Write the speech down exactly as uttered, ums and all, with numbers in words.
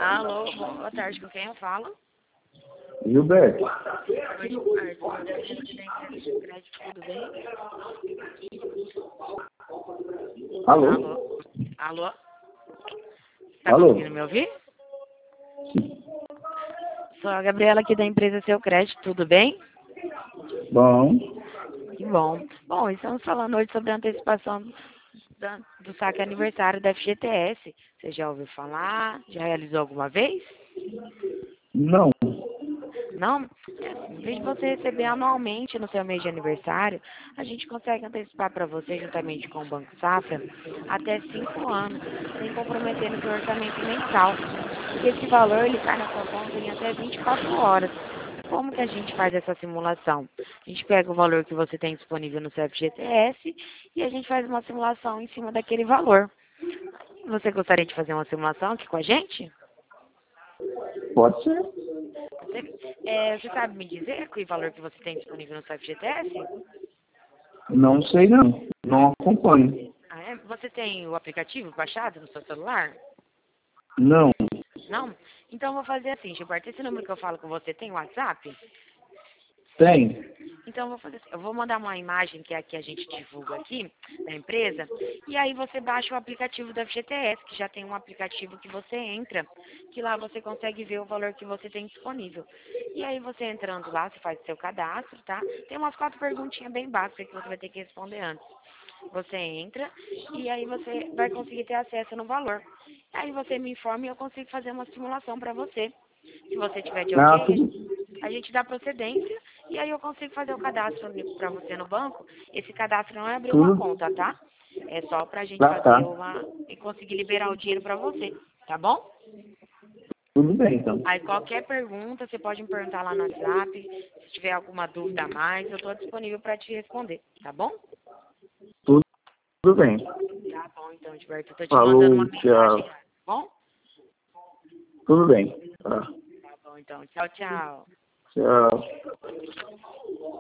Alô, boa tarde, com quem eu falo? Gilberto. Oi, Gilberto, eu tenho aqui da empresa de crédito, tudo bem? Alô? Alô? Alô? Tá Alô? conseguindo me ouvir? Sou a Gabriela aqui da empresa Seu Crédito, tudo bem? Bom. Que bom. Bom, estamos falando hoje sobre a antecipação da- do saque aniversário da F G T S. Você já ouviu falar? Já realizou alguma vez? Não. Não? É assim, em vez de você receber anualmente no seu mês de aniversário, a gente consegue antecipar para você, juntamente com o Banco Safra, até cinco anos, sem comprometer no seu orçamento mensal. E esse valor ele cai na sua conta em até vinte e quatro horas. Como que a gente faz essa simulação? A gente pega o valor que você tem disponível no seu F G T S e a gente faz uma simulação em cima daquele valor. Você gostaria de fazer uma simulação aqui com a gente? Pode ser. Você, é, você sabe me dizer qual é o valor que você tem disponível no seu F G T S? Não sei não. Não acompanho. Ah, é? Você tem o aplicativo baixado no seu celular? Não. Não? Então eu vou fazer assim, Gilberto, esse número que eu falo com você tem WhatsApp? Tem. Então eu vou fazer assim, eu vou mandar uma imagem que é a que a gente divulga aqui, da empresa, e aí você baixa o aplicativo da F G T S, que já tem um aplicativo que você entra, que lá você consegue ver o valor que você tem disponível. E aí você entrando lá, você faz o seu cadastro, tá? Tem umas quatro perguntinhas bem básicas que você vai ter que responder antes. Você entra e aí você vai conseguir ter acesso no valor. Aí você me informa e eu consigo fazer uma simulação para você. Se você tiver de Ah, ok, tudo. a gente dá procedência e aí eu consigo fazer o cadastro para você no banco. Esse cadastro não é abrir uma Tudo. conta, tá? É só pra gente Tá, tá. fazer uma e conseguir liberar o dinheiro para você, tá bom? Tudo bem, então. Aí qualquer pergunta, você pode me perguntar lá no WhatsApp. Se tiver alguma dúvida a mais, eu estou disponível para te responder, tá bom? Tudo, tudo bem. Tá bom, então, Gilberto, eu tô te mandando uma Falou, mensagem, tchau. tá bom? Tudo bem. Tá. Tá bom, então. Tchau, tchau. Tchau.